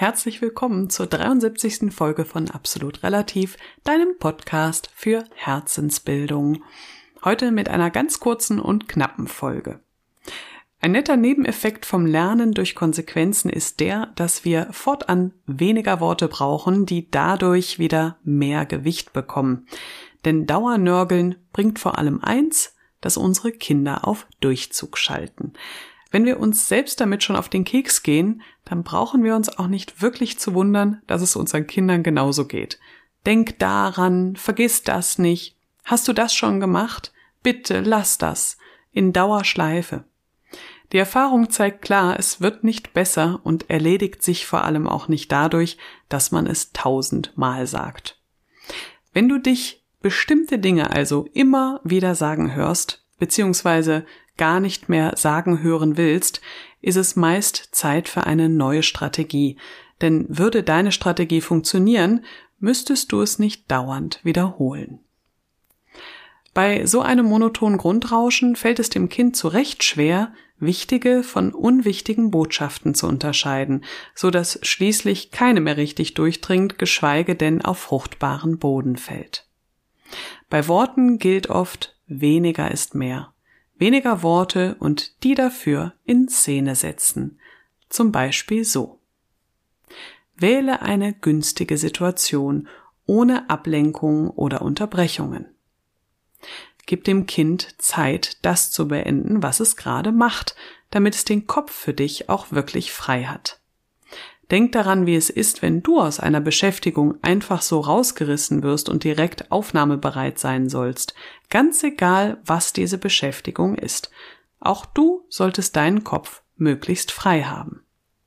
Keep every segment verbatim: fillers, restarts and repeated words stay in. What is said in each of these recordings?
herzlich willkommen zur dreiundsiebzigsten Folge von Absolut Relativ, deinem Podcast für Herzensbildung. Heute mit einer ganz kurzen und knappen Folge. Ein netter Nebeneffekt vom Lernen durch Konsequenzen ist der, dass wir fortan weniger Worte brauchen, die dadurch wieder mehr Gewicht bekommen. Denn Dauernörgeln bringt vor allem eins, dass unsere Kinder auf Durchzug schalten. Wenn wir uns selbst damit schon auf den Keks gehen, dann brauchen wir uns auch nicht wirklich zu wundern, dass es unseren Kindern genauso geht. Denk daran, vergiss das nicht. Hast du das schon gemacht? Bitte, lass das. In Dauerschleife. Die Erfahrung zeigt klar, es wird nicht besser und erledigt sich vor allem auch nicht dadurch, dass man es tausendmal sagt. Wenn du dich bestimmte Dinge also immer wieder sagen hörst, beziehungsweise gar nicht mehr sagen hören willst, ist es meist Zeit für eine neue Strategie. Denn würde deine Strategie funktionieren, müsstest du es nicht dauernd wiederholen. Bei so einem monotonen Grundrauschen fällt es dem Kind zu Recht schwer, wichtige von unwichtigen Botschaften zu unterscheiden, so dass schließlich keine mehr richtig durchdringt, geschweige denn auf fruchtbaren Boden fällt. Bei Worten gilt oft, weniger ist mehr. Weniger Worte und die dafür in Szene setzen. Zum Beispiel so. Wähle eine günstige Situation, ohne Ablenkung oder Unterbrechungen. Gib dem Kind Zeit, das zu beenden, was es gerade macht, damit es den Kopf für dich auch wirklich frei hat. Denk daran, wie es ist, wenn du aus einer Beschäftigung einfach so rausgerissen wirst und direkt aufnahmebereit sein sollst. Ganz egal, was diese Beschäftigung ist. Auch du solltest deinen Kopf möglichst frei haben.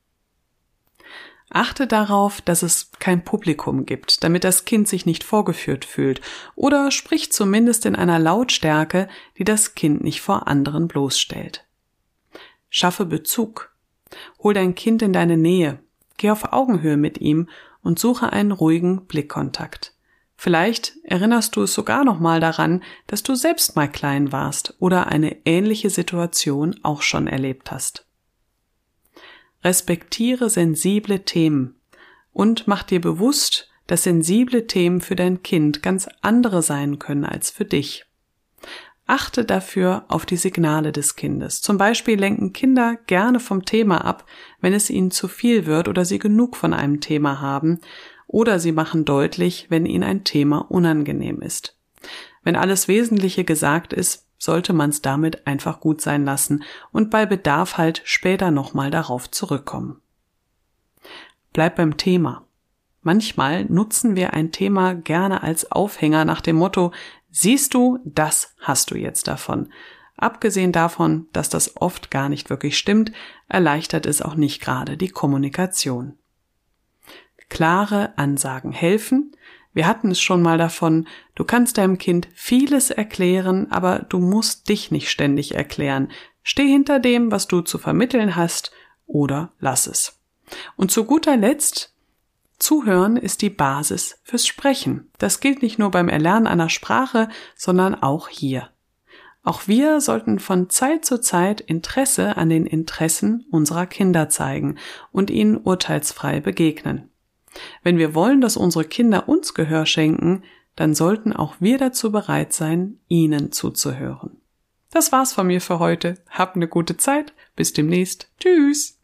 Achte darauf, dass es kein Publikum gibt, damit das Kind sich nicht vorgeführt fühlt, oder sprich zumindest in einer Lautstärke, die das Kind nicht vor anderen bloßstellt. Schaffe Bezug. Hol dein Kind in deine Nähe. Geh auf Augenhöhe mit ihm und suche einen ruhigen Blickkontakt. Vielleicht erinnerst du es sogar noch mal daran, dass du selbst mal klein warst oder eine ähnliche Situation auch schon erlebt hast. Respektiere sensible Themen und mach dir bewusst, dass sensible Themen für dein Kind ganz andere sein können als für dich. Achte dafür auf die Signale des Kindes. Zum Beispiel lenken Kinder gerne vom Thema ab, wenn es ihnen zu viel wird oder sie genug von einem Thema haben, oder sie machen deutlich, wenn ihnen ein Thema unangenehm ist. Wenn alles Wesentliche gesagt ist, sollte man es damit einfach gut sein lassen und bei Bedarf halt später nochmal darauf zurückkommen. Bleib beim Thema. Manchmal nutzen wir ein Thema gerne als Aufhänger nach dem Motto, siehst du, das hast du jetzt davon. Abgesehen davon, dass das oft gar nicht wirklich stimmt, erleichtert es auch nicht gerade die Kommunikation. Klare Ansagen helfen. Wir hatten es schon mal davon, du kannst deinem Kind vieles erklären, aber du musst dich nicht ständig erklären. Steh hinter dem, was du zu vermitteln hast, oder lass es. Und zu guter Letzt, Zuhören ist die Basis fürs Sprechen. Das gilt nicht nur beim Erlernen einer Sprache, sondern auch hier. Auch wir sollten von Zeit zu Zeit Interesse an den Interessen unserer Kinder zeigen und ihnen urteilsfrei begegnen. Wenn wir wollen, dass unsere Kinder uns Gehör schenken, dann sollten auch wir dazu bereit sein, ihnen zuzuhören. Das war's von mir für heute. Hab eine gute Zeit. Bis demnächst. Tschüss.